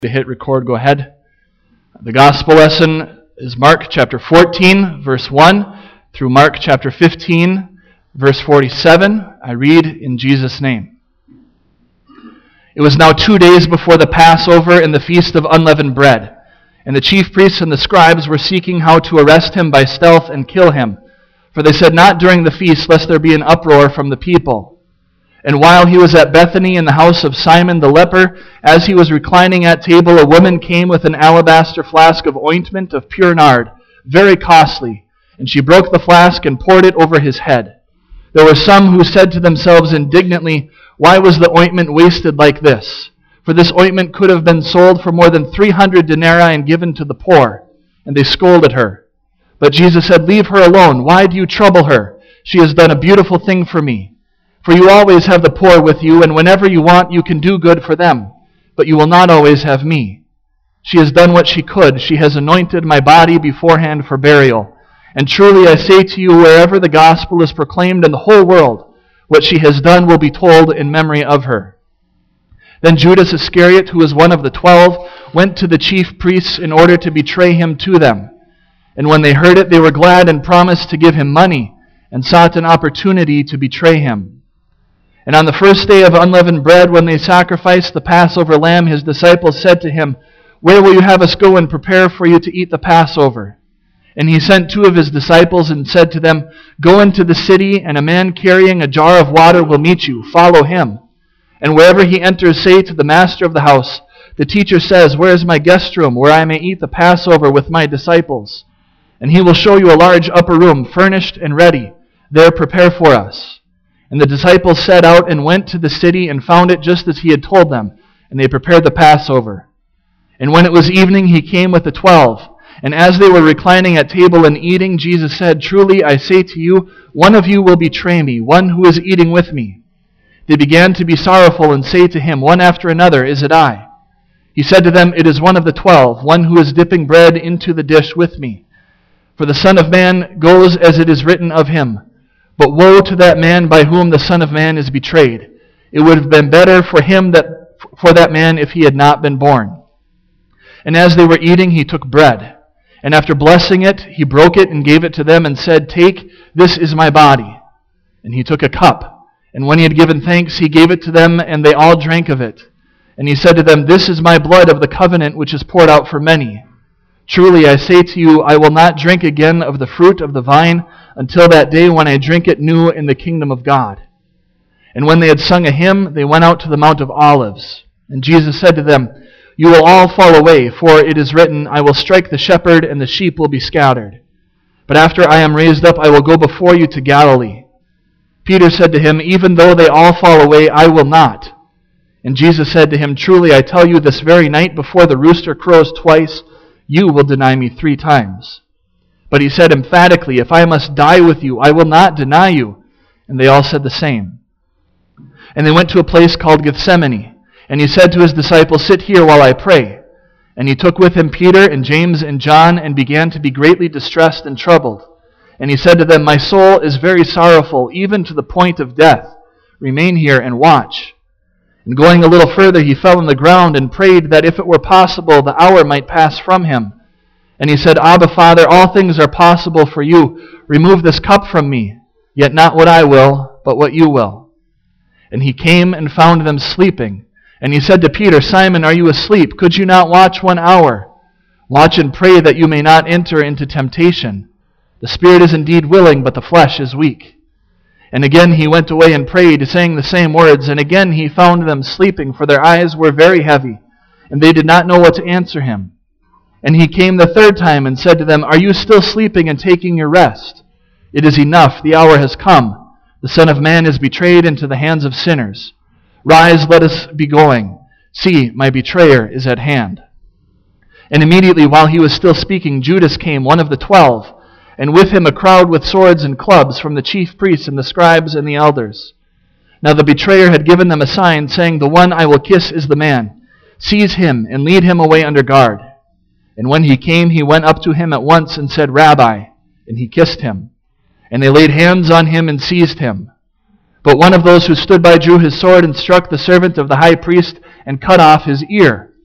To hit record, go ahead. The gospel lesson is Mark chapter 14, verse 1 through Mark chapter 15, verse 47. I read in Jesus' name. It was now 2 days before the Passover and the feast of unleavened bread, and the chief priests and the scribes were seeking how to arrest him by stealth and kill him, for they said, "Not during the feast, lest there be an uproar from the people." And while he was at Bethany in the house of Simon the leper, as he was reclining at table, a woman came with an alabaster flask of ointment of pure nard, very costly, and she broke the flask and poured it over his head. There were some who said to themselves indignantly, "Why was the ointment wasted like this? For this ointment could have been sold for more than 300 denarii and given to the poor." And they scolded her. But Jesus said, "Leave her alone. Why do you trouble her? She has done a beautiful thing for me. For you always have the poor with you, and whenever you want, you can do good for them. But you will not always have me. She has done what she could. She has anointed my body beforehand for burial. And truly I say to you, wherever the gospel is proclaimed in the whole world, what she has done will be told in memory of her." Then Judas Iscariot, who was one of the 12, went to the chief priests in order to betray him to them. And when they heard it, they were glad and promised to give him money, and sought an opportunity to betray him. And on the first day of unleavened bread, when they sacrificed the Passover lamb, his disciples said to him, "Where will you have us go and prepare for you to eat the Passover?" And he sent 2 of his disciples and said to them, "Go into the city, and a man carrying a jar of water will meet you. Follow him. And wherever he enters, say to the master of the house, 'The teacher says, where is my guest room, where I may eat the Passover with my disciples?' And he will show you a large upper room, furnished and ready. There prepare for us." And the disciples set out and went to the city and found it just as he had told them, and they prepared the Passover. And when it was evening, he came with the 12. And as they were reclining at table and eating, Jesus said, "Truly I say to you, one of you will betray me, one who is eating with me." They began to be sorrowful and say to him, one after another, "Is it I?" He said to them, "It is one of the 12, one who is dipping bread into the dish with me. For the Son of Man goes as it is written of him. But woe to that man by whom the Son of Man is betrayed. It would have been better for that man if he had not been born." And as they were eating, he took bread. And after blessing it, he broke it and gave it to them and said, "Take, this is my body." And he took a cup. And when he had given thanks, he gave it to them, and they all drank of it. And he said to them, "This is my blood of the covenant, which is poured out for many. Truly I say to you, I will not drink again of the fruit of the vine until that day when I drink it new in the kingdom of God." And when they had sung a hymn, they went out to the Mount of Olives. And Jesus said to them, "You will all fall away, for it is written, I will strike the shepherd, and the sheep will be scattered. But after I am raised up, I will go before you to Galilee." Peter said to him, "Even though they all fall away, I will not." And Jesus said to him, "Truly I tell you, this very night before the rooster crows twice, you will deny me 3 times. But he said emphatically, "If I must die with you, I will not deny you." And they all said the same. And they went to a place called Gethsemane. And he said to his disciples, "Sit here while I pray." And he took with him Peter and James and John and began to be greatly distressed and troubled. And he said to them, "My soul is very sorrowful, even to the point of death. Remain here and watch." And going a little further, he fell on the ground and prayed that if it were possible, the hour might pass from him. And he said, "Abba, Father, all things are possible for you. Remove this cup from me. Yet not what I will, but what you will." And he came and found them sleeping. And he said to Peter, "Simon, are you asleep? Could you not watch 1 hour? Watch and pray that you may not enter into temptation. The spirit is indeed willing, but the flesh is weak." And again he went away and prayed, saying the same words. And again he found them sleeping, for their eyes were very heavy, and they did not know what to answer him. And he came the 3rd time and said to them, "Are you still sleeping and taking your rest? It is enough, the hour has come. The Son of Man is betrayed into the hands of sinners. Rise, let us be going. See, my betrayer is at hand." And immediately while he was still speaking, Judas came, one of the 12, and with him a crowd with swords and clubs from the chief priests and the scribes and the elders. Now the betrayer had given them a sign, saying, "The one I will kiss is the man. Seize him and lead him away under guard." And when he came, he went up to him at once and said, "Rabbi," and he kissed him. And they laid hands on him and seized him. But one of those who stood by drew his sword and struck the servant of the high priest and cut off his ear.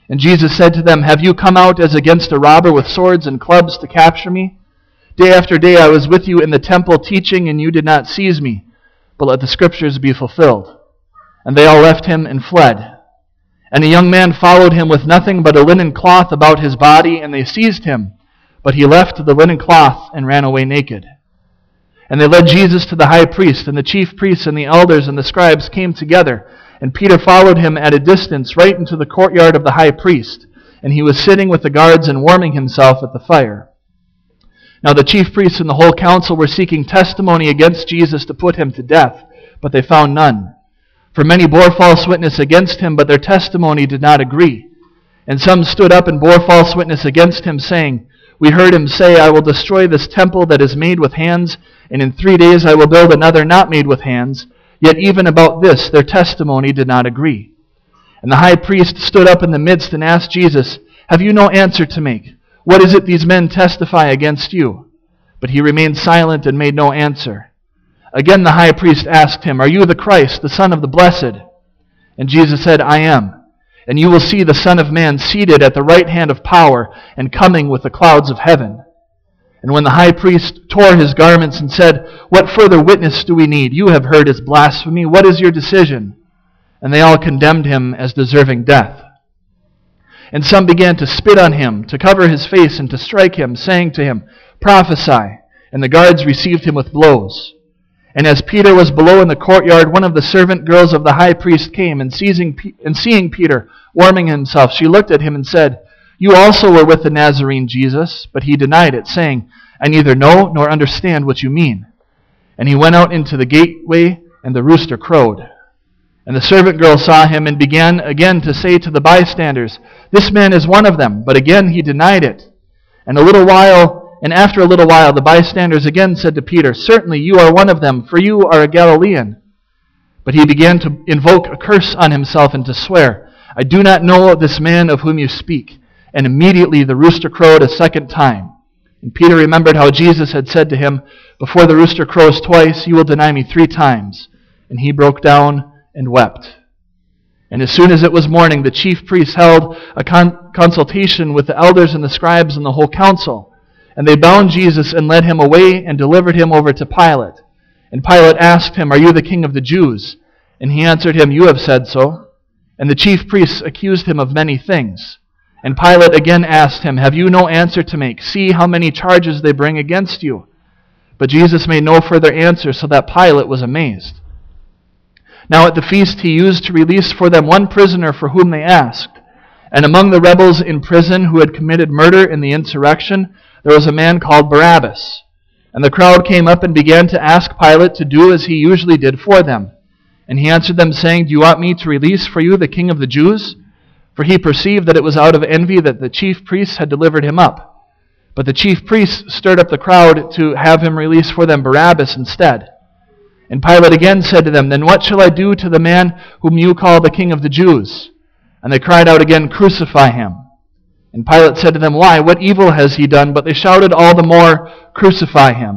And Jesus said to them, "Have you come out as against a robber with swords and clubs to capture me? Day after day I was with you in the temple teaching, and you did not seize me. But let the Scriptures be fulfilled." And they all left him and fled. And a young man followed him with nothing but a linen cloth about his body, and they seized him. But he left the linen cloth and ran away naked. And they led Jesus to the high priest, and the chief priests and the elders and the scribes came together. And Peter followed him at a distance right into the courtyard of the high priest. And he was sitting with the guards and warming himself at the fire. Now the chief priests and the whole council were seeking testimony against Jesus to put him to death, but they found none. For many bore false witness against him, but their testimony did not agree. And some stood up and bore false witness against him, saying, "We heard him say, 'I will destroy this temple that is made with hands, and in 3 days I will build another not made with hands.' Yet even about this their testimony did not agree." And the high priest stood up in the midst and asked Jesus, "Have you no answer to make? What is it these men testify against you?" But he remained silent and made no answer. Again the high priest asked him, "Are you the Christ, the Son of the Blessed?" And Jesus said, "I am. And you will see the Son of Man seated at the right hand of power and coming with the clouds of heaven." And when the high priest tore his garments and said, "What further witness do we need? You have heard his blasphemy. What is your decision?" And they all condemned him as deserving death. And some began to spit on him, to cover his face, and to strike him, saying to him, "Prophesy." And the guards received him with blows. And as Peter was below in the courtyard, one of the servant girls of the high priest came, and seeing Peter warming himself, she looked at him and said, "You also were with the Nazarene Jesus." But he denied it, saying, "I neither know nor understand what you mean." And he went out into the gateway, and the rooster crowed. And the servant girl saw him, and began again to say to the bystanders, "This man is one of them." But again he denied it. And after a little while, the bystanders again said to Peter, "Certainly you are one of them, for you are a Galilean." But he began to invoke a curse on himself and to swear, "I do not know this man of whom you speak." And immediately the rooster crowed a second time. And Peter remembered how Jesus had said to him, "Before the rooster crows twice, you will deny me 3 times." And he broke down and wept. And as soon as it was morning, the chief priests held a consultation with the elders and the scribes and the whole council. And they bound Jesus and led him away and delivered him over to Pilate. And Pilate asked him, "Are you the king of the Jews?" And he answered him, "You have said so." And the chief priests accused him of many things. And Pilate again asked him, "Have you no answer to make? See how many charges they bring against you." But Jesus made no further answer, so that Pilate was amazed. Now at the feast he used to release for them one prisoner for whom they asked. And among the rebels in prison who had committed murder in the insurrection, there was a man called Barabbas. And the crowd came up and began to ask Pilate to do as he usually did for them. And he answered them, saying, "Do you want me to release for you the king of the Jews?" For he perceived that it was out of envy that the chief priests had delivered him up. But the chief priests stirred up the crowd to have him release for them Barabbas instead. And Pilate again said to them, "Then what shall I do to the man whom you call the king of the Jews?" And they cried out again, "Crucify him." And Pilate said to them, "Why? What evil has he done?" But they shouted all the more, "Crucify him."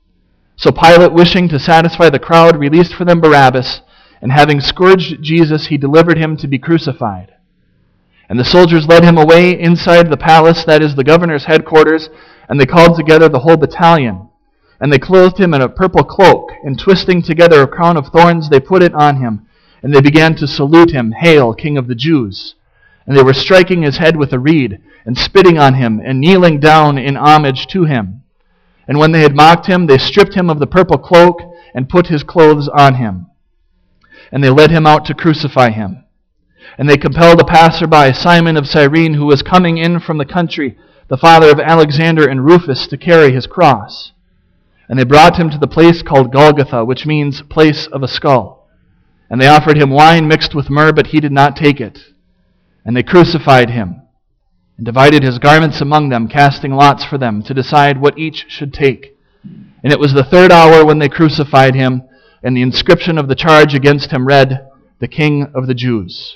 So Pilate, wishing to satisfy the crowd, released for them Barabbas, and having scourged Jesus, he delivered him to be crucified. And the soldiers led him away inside the palace, that is, the governor's headquarters, and they called together the whole battalion. And they clothed him in a purple cloak, and twisting together a crown of thorns, they put it on him. And they began to salute him, "Hail, King of the Jews!" And they were striking his head with a reed, and spitting on him, and kneeling down in homage to him. And when they had mocked him, they stripped him of the purple cloak, and put his clothes on him. And they led him out to crucify him. And they compelled a passerby, Simon of Cyrene, who was coming in from the country, the father of Alexander and Rufus, to carry his cross. And they brought him to the place called Golgotha, which means place of a skull. And they offered him wine mixed with myrrh, but he did not take it. And they crucified him, and divided his garments among them, casting lots for them, to decide what each should take. And it was the 3rd hour when they crucified him, and the inscription of the charge against him read, "The King of the Jews."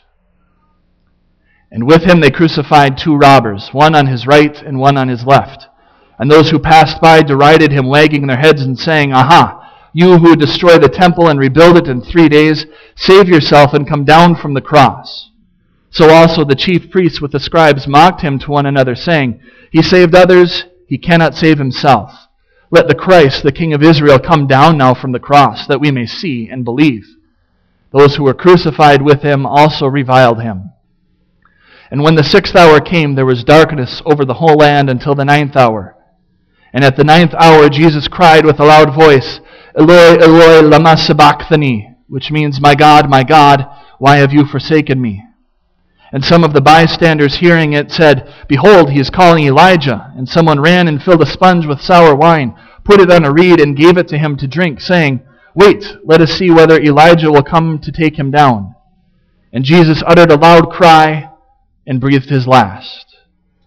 And with him they crucified 2 robbers, one on his right and one on his left. And those who passed by derided him, wagging their heads and saying, "Aha! You who destroy the temple and rebuild it in 3 days, save yourself and come down from the cross. So also the chief priests with the scribes mocked him to one another, saying, He saved others, he cannot save himself. Let the Christ, the King of Israel, come down now from the cross, that we may see and believe. Those who were crucified with him also reviled him. And when the 6th hour came, there was darkness over the whole land until the 9th hour. And at the 9th hour Jesus cried with a loud voice, Eloi, Eloi, lama sabachthani, which means, my God, why have you forsaken me? And some of the bystanders hearing it said, Behold, he is calling Elijah. And someone ran and filled a sponge with sour wine, put it on a reed, and gave it to him to drink, saying, Wait, let us see whether Elijah will come to take him down. And Jesus uttered a loud cry and breathed his last.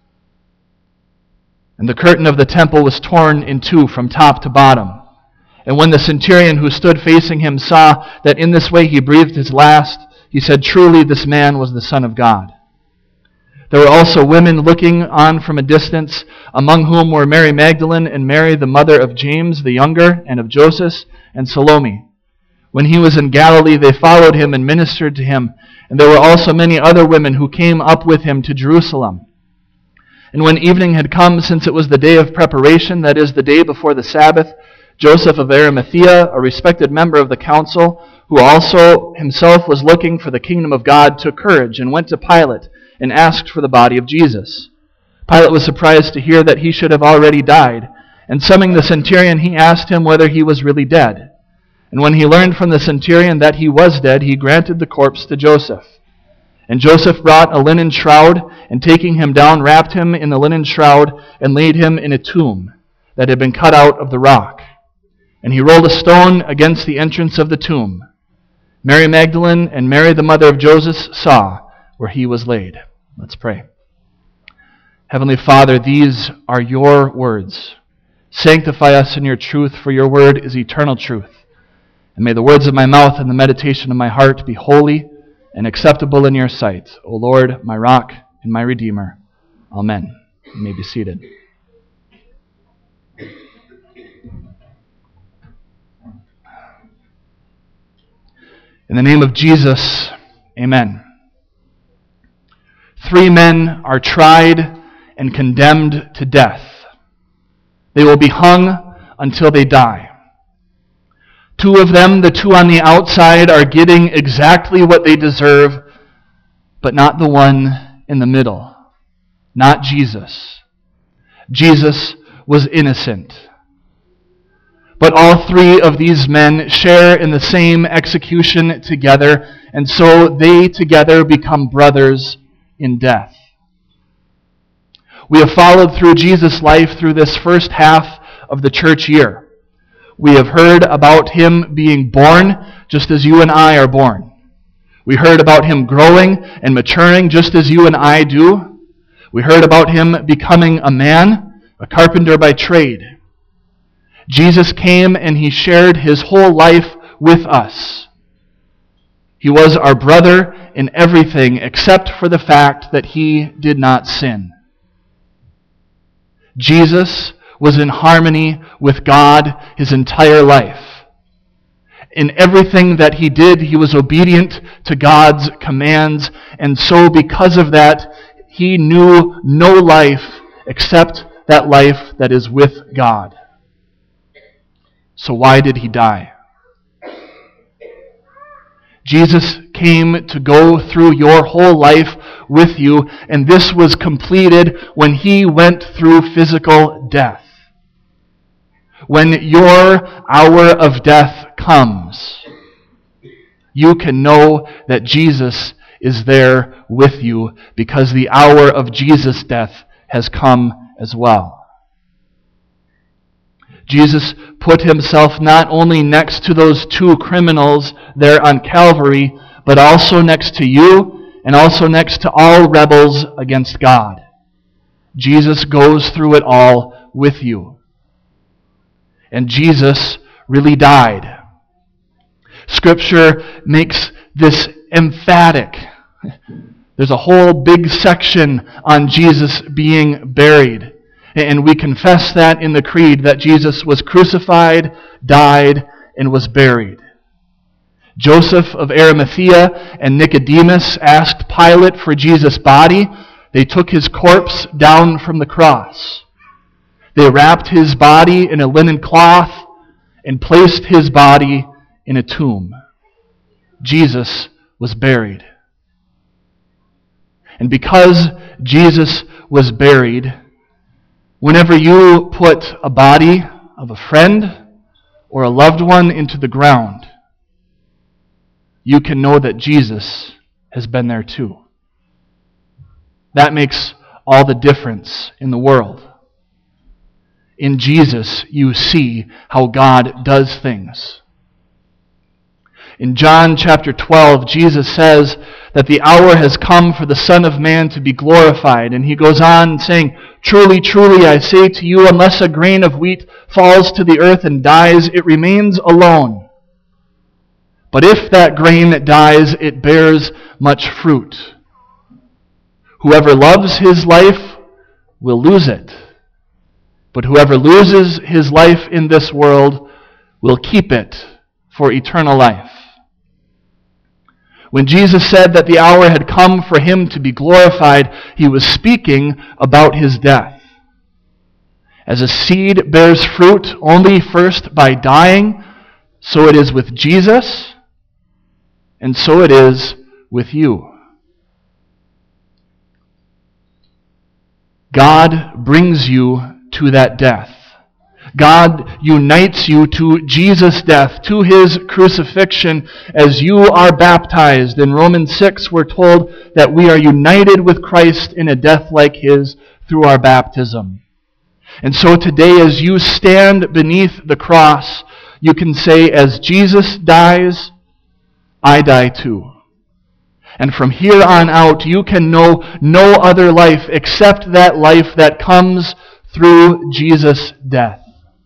And the curtain of the temple was torn in two from top to bottom. And when the centurion who stood facing him saw that in this way he breathed his last, he said, Truly this man was the Son of God. There were also women looking on from a distance, among whom were Mary Magdalene and Mary, the mother of James the younger, and of Joseph, and Salome. When he was in Galilee, they followed him and ministered to him. And there were also many other women who came up with him to Jerusalem. And when evening had come, since it was the day of preparation, that is, the day before the Sabbath, Joseph of Arimathea, a respected member of the council, who also himself was looking for the kingdom of God, took courage and went to Pilate and asked for the body of Jesus. Pilate was surprised to hear that he should have already died, and summoning the centurion, he asked him whether he was really dead. And when he learned from the centurion that he was dead, he granted the corpse to Joseph. And Joseph brought a linen shroud, and taking him down, wrapped him in the linen shroud, and laid him in a tomb that had been cut out of the rock. And he rolled a stone against the entrance of the tomb. Mary Magdalene and Mary, the mother of Joseph, saw where he was laid. Let's pray. Heavenly Father, these are your words. Sanctify us in your truth, for your word is eternal truth. And may the words of my mouth and the meditation of my heart be holy and acceptable in your sight, O Lord, my rock and my redeemer. Amen. You may be seated. In the name of Jesus, amen. 3 men are tried and condemned to death. They will be hung until they die. 2 of them, the 2 on the outside, are getting exactly what they deserve, but not the one in the middle. Not Jesus. Jesus was innocent. But all 3 of these men share in the same execution together, and so they together become brothers in death. We have followed through Jesus' life through this first half of the church year. We have heard about him being born just as you and I are born. We heard about him growing and maturing just as you and I do. We heard about him becoming a man, a carpenter by trade. Jesus came and he shared his whole life with us. He was our brother in everything except for the fact that he did not sin. Jesus was in harmony with God his entire life. In everything that he did, he was obedient to God's commands, and so because of that, he knew no life except that life that is with God. So why did he die? Jesus came to go through your whole life with you, and this was completed when he went through physical death. When your hour of death comes, you can know that Jesus is there with you because the hour of Jesus' death has come as well. Jesus put himself not only next to those 2 criminals there on Calvary, but also next to you and also next to all rebels against God. Jesus goes through it all with you. And Jesus really died. Scripture makes this emphatic. There's a whole big section on Jesus being buried. And we confess that in the creed, that Jesus was crucified, died, and was buried. Joseph of Arimathea and Nicodemus asked Pilate for Jesus' body. They took his corpse down from the cross. They wrapped his body in a linen cloth and placed his body in a tomb. Jesus was buried. And because Jesus was buried, whenever you put a body of a friend or a loved one into the ground, you can know that Jesus has been there too. That makes all the difference in the world. In Jesus, you see how God does things. In John chapter 12, Jesus says that the hour has come for the Son of Man to be glorified. And he goes on saying, "Truly, truly, I say to you, unless a grain of wheat falls to the earth and dies, it remains alone. But if that grain dies, it bears much fruit. Whoever loves his life will lose it. But whoever loses his life in this world will keep it for eternal life." When Jesus said that the hour had come for him to be glorified, he was speaking about his death. As a seed bears fruit only first by dying, so it is with Jesus, and so it is with you. God brings you to that death. God unites you to Jesus' death, to his crucifixion, as you are baptized. In Romans 6, we're told that we are united with Christ in a death like his through our baptism. And so today, as you stand beneath the cross, you can say, as Jesus dies, I die too. And from here on out, you can know no other life except that life that comes through Jesus' death.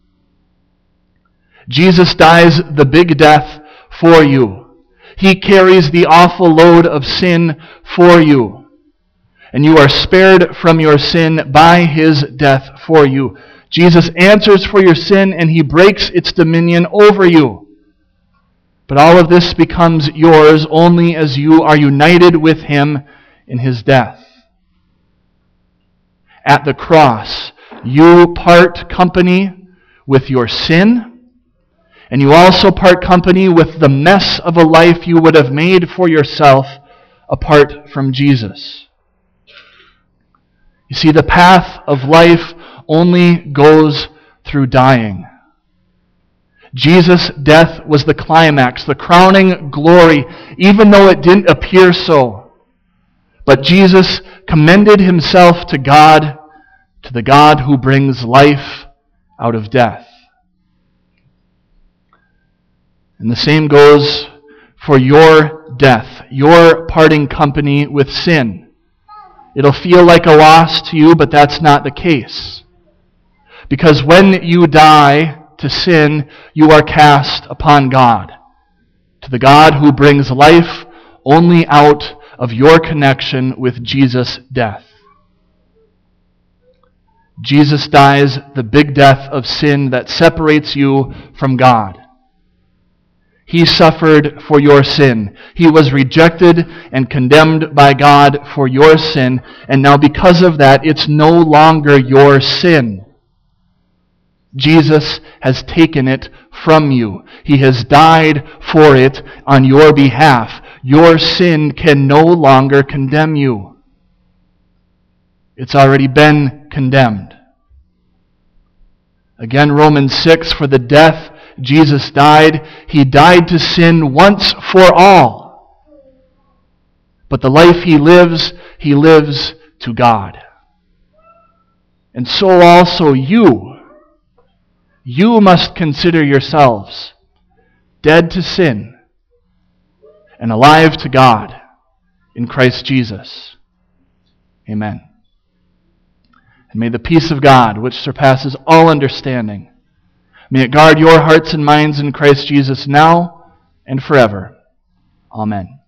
Jesus dies the big death for you. He carries the awful load of sin for you. And you are spared from your sin by his death for you. Jesus answers for your sin and he breaks its dominion over you. But all of this becomes yours only as you are united with him in his death. At the cross, you part company with your sin, and you also part company with the mess of a life you would have made for yourself apart from Jesus. You see, the path of life only goes through dying. Jesus' death was the climax, the crowning glory, even though it didn't appear so. But Jesus commended himself to God, to the God who brings life out of death. And the same goes for your death, your parting company with sin. It'll feel like a loss to you, but that's not the case. Because when you die to sin, you are cast upon God, to the God who brings life only out of your connection with Jesus' death. Jesus dies the big death of sin that separates you from God. He suffered for your sin. He was rejected and condemned by God for your sin, and now because of that, it's no longer your sin. Jesus has taken it from you. He has died for it on your behalf. Your sin can no longer condemn you. It's already been condemned. Again, Romans 6, for the death Jesus died, he died to sin once for all. But the life he lives to God. And so also you must consider yourselves dead to sin and alive to God in Christ Jesus. Amen. And may the peace of God, which surpasses all understanding, may it guard your hearts and minds in Christ Jesus now and forever. Amen.